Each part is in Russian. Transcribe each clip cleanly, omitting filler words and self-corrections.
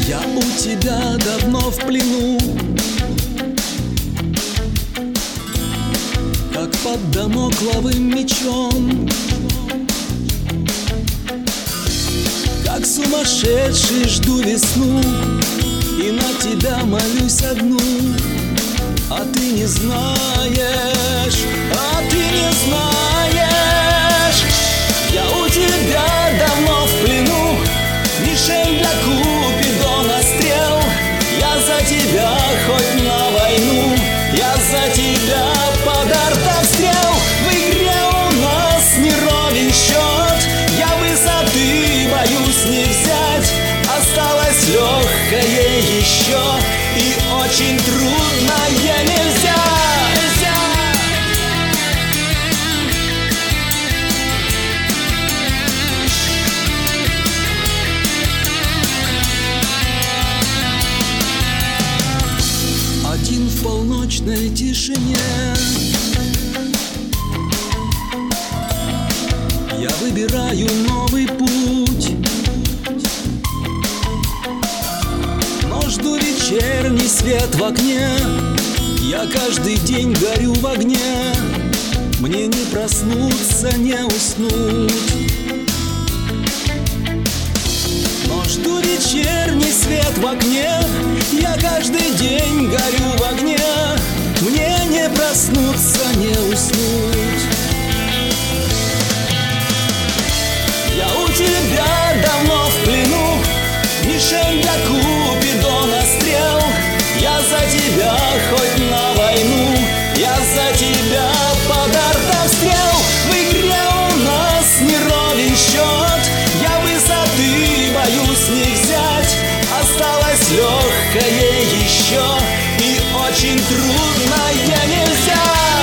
Я у тебя давно в плену, как под дамокловым мечом, как сумасшедший жду весну и на тебя молюсь одну. А ты не знаешь, я у тебя давно в плену, мишень для Купидона стрел. Я за тебя хоть на войну, я за тебя под артобстрел. В игре у нас не ровен счет, я высоты боюсь не взять. Осталось легкое еще и очень трудное нельзя. Один в полночной тишине я выбираю новый путь, но жду вечерний свет в окне. Я каждый день горю в огне, мне не проснуться, не уснуть. Но жду вечерний свет в окне, я каждый день горю в огне, мне не проснуться, не уснуть. Я у тебя давно в плену, мишень для Купидона стрел. Я за тебя хоть на войну, я за тебя под артобстрел. В игре у нас не ровен счет, я высоты боюсь не взять. Осталось легкое еще и очень трудное нельзя.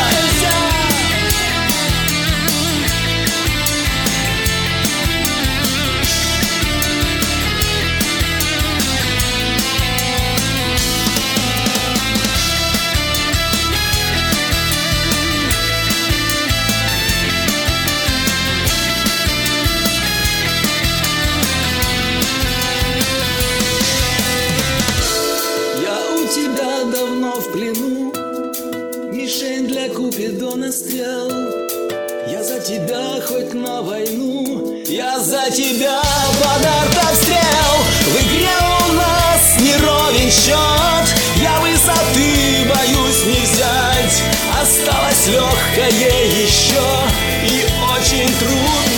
Давно в плену, мишень для Купидона стрел. Я за тебя хоть на войну, я за тебя под артобстрел. В игре у нас не ровен счет, я высоты боюсь не взять. Осталось легкое еще и очень трудно.